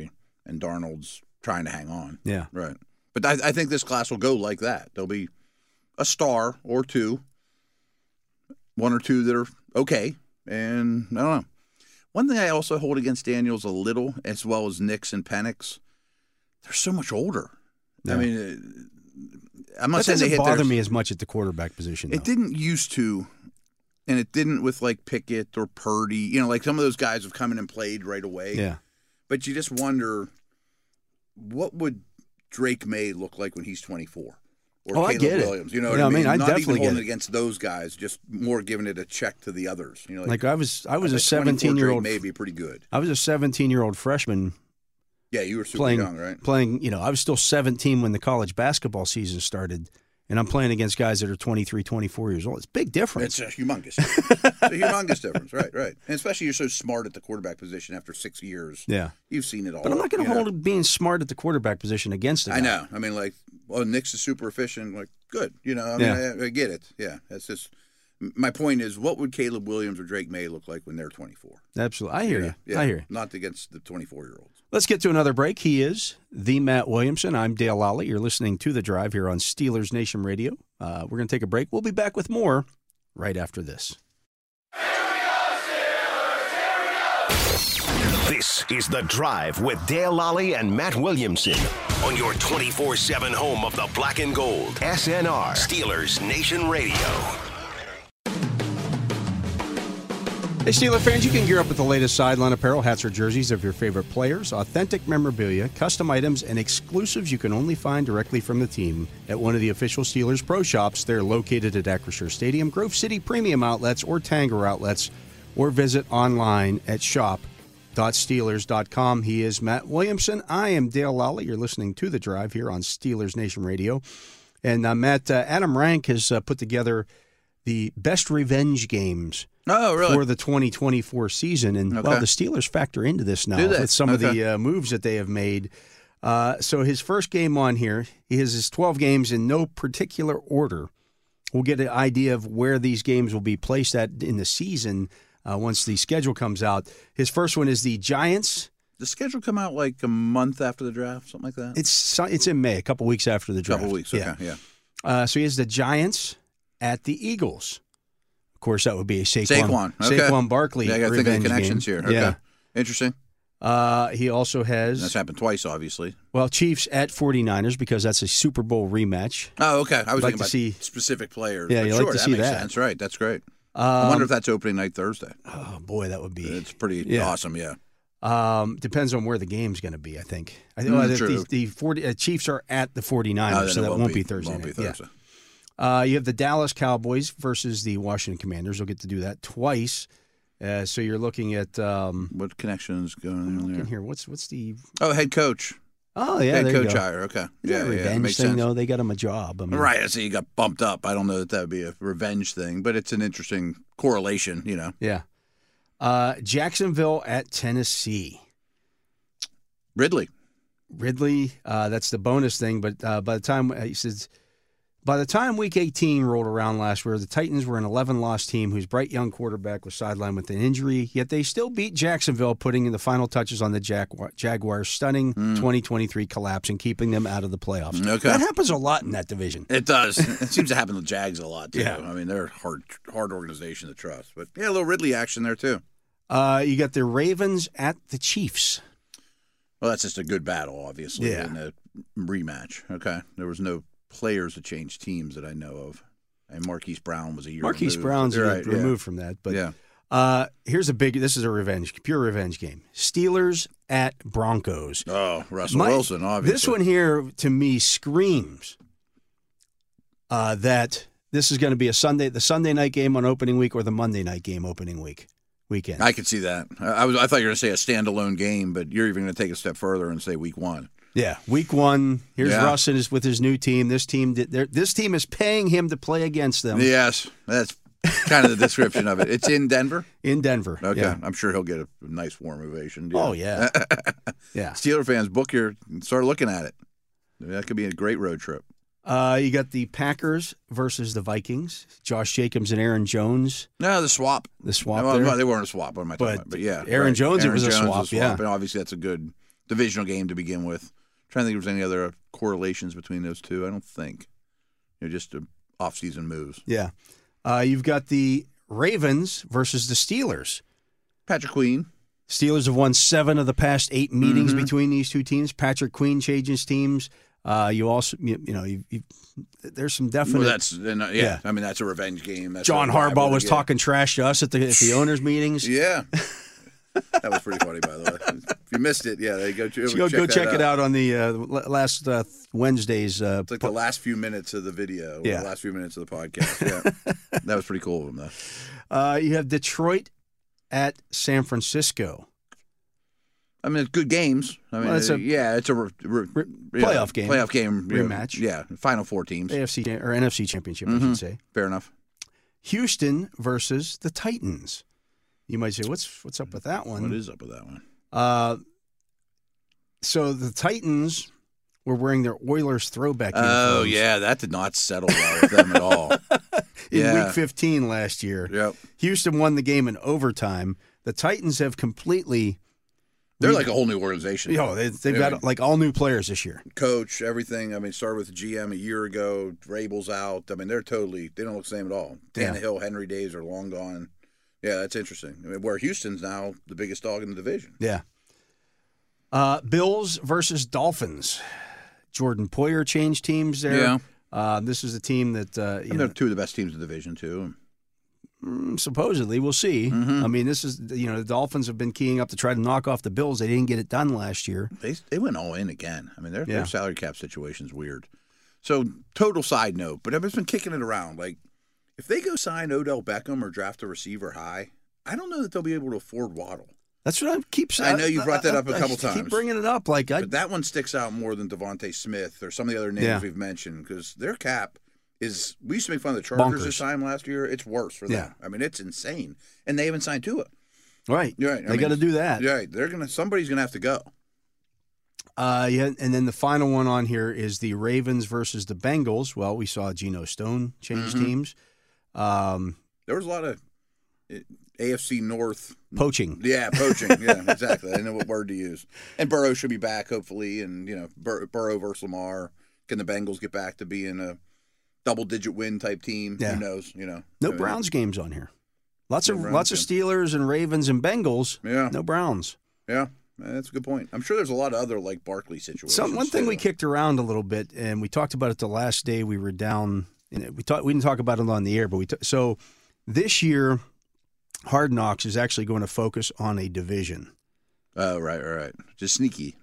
and Darnold's trying to hang on. Yeah. Right. But I, I think this class will go like that. There'll be a star or two, one or two that are okay, and I don't know. One thing I also hold against Daniels a little, as well as Nix and Penix, they're so much older. Yeah. I mean, I'm not that saying doesn't they hit bother their, me as much at the quarterback position, though. It didn't used to, and it didn't with like Pickett or Purdy. You know, like some of those guys have come in and played right away. Yeah. But you just wonder, what would Drake May look like when he's twenty-four? Or oh, Caleb I get Williams. it. You know yeah, what I mean? I Not definitely even holding get it against those guys, just more giving it a check to the others. You know, like, like I was, I was I a seventeen-year-old. Maybe pretty good. I was a seventeen-year-old freshman. Yeah, you were super playing, young, right? Playing, you know, I was still seventeen when the college basketball season started, and I'm playing against guys that are twenty-three, twenty-four years old. It's a big difference. It's a humongous difference. It's a humongous difference, right, right. And especially you're so smart at the quarterback position after six years. Yeah. You've seen it all. But I'm not going to hold know? being smart at the quarterback position against it. I know. I mean, like, well, Nick's is super efficient. Like, good. You know, I mean, Yeah. I, I get it. Yeah, that's just my point is, what would Caleb Williams or Drake May look like when they're twenty-four? Absolutely. I hear yeah, you. Yeah, I hear you. Not against the twenty-four-year-olds. Let's get to another break. He is the Matt Williamson. I'm Dale Lally. You're listening to The Drive here on Steelers Nation Radio. Uh, we're going to take a break. We'll be back with more right after this. This is The Drive with Dale Lally and Matt Williamson on your twenty-four seven home of the black and gold. S N R, Steelers Nation Radio. Hey, Steeler fans, you can gear up with the latest sideline apparel, hats or jerseys of your favorite players, authentic memorabilia, custom items, and exclusives you can only find directly from the team at one of the official Steelers Pro Shops. They're located at Acrisure Stadium, Grove City Premium Outlets, or Tanger Outlets, or visit online at shop dot steelers dot com. He is Matt Williamson. I am Dale Lally. You're listening to The Drive here on Steelers Nation Radio. And uh, Matt, uh, Adam Rank has uh, put together the best revenge games Oh, really? for the twenty twenty-four season. And, Okay. well, the Steelers factor into this now Do they? with some of Okay. the uh, moves that they have made. Uh, so his first game on here, he has his twelve games in no particular order. We'll get an idea of where these games will be placed at in the season uh, once the schedule comes out. His first one is the Giants. The schedule come out like a month after the draft, something like that? It's it's in May, a couple weeks after the a draft. couple weeks, okay, Yeah. yeah. Uh, so he has the Giants at the Eagles. Of course, that would be a Saquon, Saquon, okay. Saquon Barkley. Yeah, I got to think of the revenge connections game. here. Okay. Yeah. Interesting. Uh, he also has, That's happened twice, obviously. well, Chiefs at 49ers because that's a Super Bowl rematch. Oh, okay. I was Like thinking to about see- specific players. Yeah, but you sure, like to that see makes that. sense. Right, that's great. Um, I wonder if that's opening night Thursday. Oh, boy, that would be. It's pretty Yeah. awesome, yeah. Um, depends on where the game's going to be, I think. I think Mm, well, the, true. the, the forty, uh, Chiefs are at the 49ers, No, then so it that won't be, Thursday. Won't be night. Yeah. Thursday. Uh, you have the Dallas Cowboys versus the Washington Commanders. You'll get to do that twice. Uh, so you're looking at um, What connections going I'm on looking there? here. What's what's the? Oh, head coach. Oh yeah, head there you coach go. hire. Okay. Is Yeah, that a yeah, revenge makes thing sense. though. They got him a job. I mean, Right. I see you got bumped up. I don't know that that would be a revenge thing, but it's an interesting correlation, you know. Yeah. Uh, Jacksonville at Tennessee. Ridley. Ridley. Uh, that's the bonus thing. But uh, by the time uh, he says, by the time Week eighteen rolled around last year, the Titans were an eleven-loss team whose bright young quarterback was sidelined with an injury. Yet they still beat Jacksonville, putting in the final touches on the Jaguar- Jaguars' stunning twenty twenty-three collapse and keeping them out of the playoffs. Okay. That happens a lot in that division. It does. It seems to happen to Jags a lot, too. Yeah. I mean, they're a hard, hard organization to trust. But, yeah, a little Ridley action there, too. Uh, you got the Ravens at the Chiefs. Well, that's just a good battle, obviously, Yeah. in a rematch. Okay. There was no players that changed teams that I know of. And Marquise Brown was a year Marquise removed. Brown's You're re- right, yeah. removed from that. But Yeah. uh, here's a big, this is a revenge, pure revenge game. Steelers at Broncos. Oh, Russell My- Wilson, obviously. This one here, to me, screams uh, that this is going to be a Sunday, the Sunday night game on opening week or the Monday night game opening week, weekend. I could see that. I, I was. I thought you were going to say a standalone game, but you're even going to take a step further and say week one. yeah, week one. Here's Yeah. Russ and his, with his new team. This team, did, they're- this team is paying him to play against them Yes, that's kind of the description of it. It's in Denver. in Denver. Okay, Yeah. I'm sure he'll get a nice warm ovation. Oh, yeah. yeah. Steeler fans, book your, start looking at it. That could be a great road trip. Uh, you got the Packers versus the Vikings. Josh Jacobs and Aaron Jones. No, the swap. The swap well, there. well, they weren't a swap. What am I talking But about? But yeah, Aaron right. Jones, it Aaron was a Jones swap, is yeah. And obviously, that's a good divisional game to begin with. I'm trying to think if there's any other correlations between those two. I don't think. You know, just uh, off-season moves. Yeah. Uh, you've got the Ravens versus the Steelers. Patrick Queen. Steelers have won seven of the past eight meetings Mm-hmm. between these two teams. Patrick Queen changes teams. Uh, you also, you, you know, you, you, there's some definite. Well, that's and, uh, yeah, yeah. I mean, that's a revenge game. That's John a Harbaugh rivalry was game. talking trash to us at the at the owners' meetings. Yeah, that was pretty funny, by the way. If you missed it, yeah, they go to So go check go that check out. it out on the uh, last uh, Wednesday's. Uh, It's like the last few minutes of the video, or Yeah. the last few minutes of the podcast. Yeah, that was pretty cool of him, though. uh, you have Detroit at San Francisco. I mean, it's good games. I mean, Well, it's a- yeah, it's a re, re, Re- yeah, playoff game. Playoff game you know, Rematch. Yeah, Final Four teams. A F C cha- or N F C championship, I Mm-hmm. should say. Fair enough. Houston versus the Titans. You might say, what's what's up with that one? What is up with that one? Uh, so the Titans were wearing their Oilers throwback Oh uniforms yeah, that did not settle well with them at all. in yeah. Week fifteen last year. Yep. Houston won the game in overtime. The Titans have completely, They're like a whole new organization. you know, they, they've Yeah. got like all new players this year. Coach, everything. I mean, started with the G M a year ago. Vrabel's out. I mean, they're totally. They don't look the same at all. Yeah. Tannehill, Henry days are long gone. Yeah, that's interesting. I mean, where Houston's now the biggest dog in the division. Yeah. Uh, Bills versus Dolphins. Jordan Poyer changed teams there. Yeah. Uh, this is a team that uh, you And know, they're two of the best teams in the division too. mm, supposedly we'll see. Mm-hmm. I mean, this is you know the Dolphins have been keying up to try to knock off the Bills. They didn't get it done last year. They they went all in again. I mean, their Yeah. their salary cap situation's weird. So, total side note, but I've just been kicking it around. Like, if they go sign Odell Beckham or draft a receiver high, I don't know that they'll be able to afford Waddle. That's what I keep saying. I know you brought that up a a couple Keep times. bringing it up. Like I, But that one sticks out more than Devontae Smith or some of the other names Yeah. we've mentioned because their cap is. We used to make fun of the Chargers Bonkers. this time last year. It's worse for them. I mean, it's insane, and they haven't signed Tua. right. You're right. I They mean, got to do that. You're right. They're gonna. Somebody's gonna have to go. Uh, yeah, and then the final one on here is the Ravens versus the Bengals. Well, we saw Geno Stone change Mhm. teams. Um, There was a lot of uh, A F C North. poaching. Yeah, poaching. Yeah, exactly. I know what word to use. And Burrow should be back hopefully, and you know Bur- Burrow versus Lamar. Can the Bengals get back to being a double-digit win type team? Yeah. Who knows? You know, No I mean, Browns games on here. Lots No of Browns lots of games. Steelers and Ravens and Bengals. Yeah, No Browns. yeah, that's a good point. I'm sure there's a lot of other like Barkley situations. Some one thing too. we kicked around a little bit, and we talked about it the last day we were down. And we talked. We didn't talk about it on the air, but we t- so this year, Hard Knocks is actually going to focus on a division. Oh, right, right, right. Just sneaky.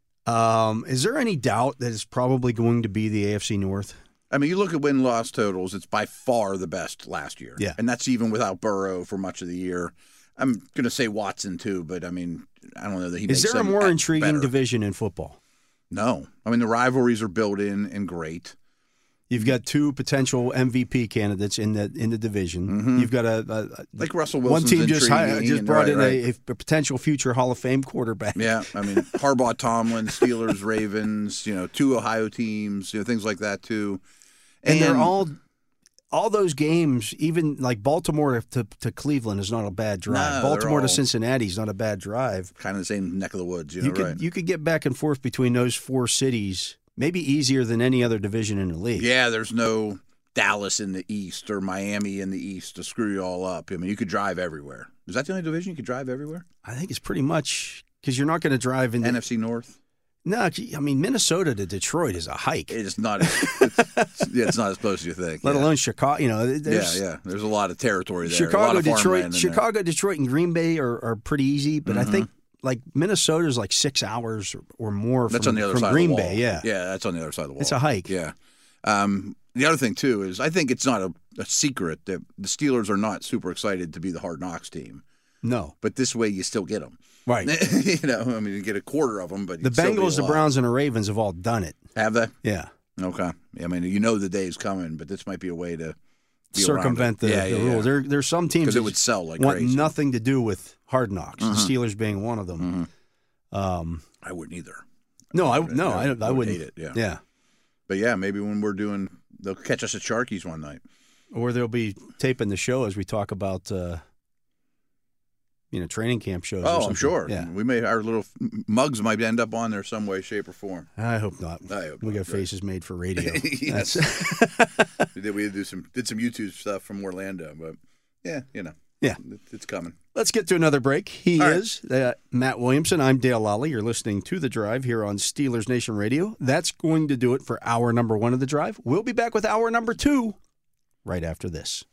Um, is there any doubt that it's probably going to be the A F C North? I mean, you look at win-loss totals; it's by far the best last year. Yeah. and that's even without Burrow for much of the year. I'm going to say Watson too, but I mean, I don't know that he. Is makes there a them more at- intriguing better. division in football? No, I mean the rivalries are built in and great. You've got two potential M V P candidates in the in the division. Mhm. You've got a, a, a Like Russell one Wilson's team just hi- intriguing just and- brought right, in right. A, a potential future Hall of Fame quarterback. Yeah, I mean Harbaugh, Tomlin, Steelers, Ravens. You know, two Ohio teams. You know, things like that too. And, they're all all those games, even like Baltimore to, to Cleveland is not a bad drive. No, they're Baltimore to all- Cincinnati is not a bad drive. kind of the same neck of the woods. You know, You could right? you could get back and forth between those four cities, maybe easier than any other division in the league. Yeah, there's no Dallas in the East or Miami in the East to screw you all up. I mean, you could drive everywhere. Is that the only division you could drive everywhere? I think it's pretty much because you're not going to drive in. N The, F C North. no, I mean Minnesota to Detroit is a hike. It's not. As, it's, yeah, it's not as close as you think. Let yeah. alone Chicago. You know, Yeah, there's, yeah. There's a lot of territory there. a lot Chicago, of Detroit, farmland in there. Chicago, Detroit, and Green Bay are, are pretty easy, but I Mhm. think like Minnesota is like six hours or, or more That's from, on the other from side Green of the wall. Bay. Yeah, yeah, that's on the other side of the wall. It's a hike. Yeah. Um, the other thing too is I think it's not a, a secret that the Steelers are not super excited to be the Hard Knocks team, no, but this way you still get them. right. you know, I mean, you get a quarter of them, but The you'd still be Bengals, a the lot. Browns, and the Ravens have all done it. Have they? Yeah, Okay. I mean, you know the day's coming, but this might be a way to be circumvent the, yeah, the yeah, rules. yeah. There, there's some teams Because it that would sell like want crazy. nothing to do with Hard Knocks. Mhm. The Steelers being one of them. Um, I wouldn't either. no, I would- no, I I, would I wouldn't. hate it, yeah. yeah. But yeah, maybe when we're doing, they'll catch us at Sharky's one night. Or they'll be taping the show as we talk about uh, you know, training camp shows. or Oh, I'm something. sure. Yeah. We may our little mugs might end up on there some way, shape, or form. I hope not. I hope we not. got faces made for radio. Yes. That's- we did we did do some did some YouTube stuff from Orlando, but yeah, you know, Yeah. it, it's coming. Let's get to another break. He All right. is uh, Matt Williamson. I'm Dale Lally. You're listening to The Drive here on Steelers Nation Radio. That's going to do it for hour number one of The Drive. We'll be back with hour number two right after this.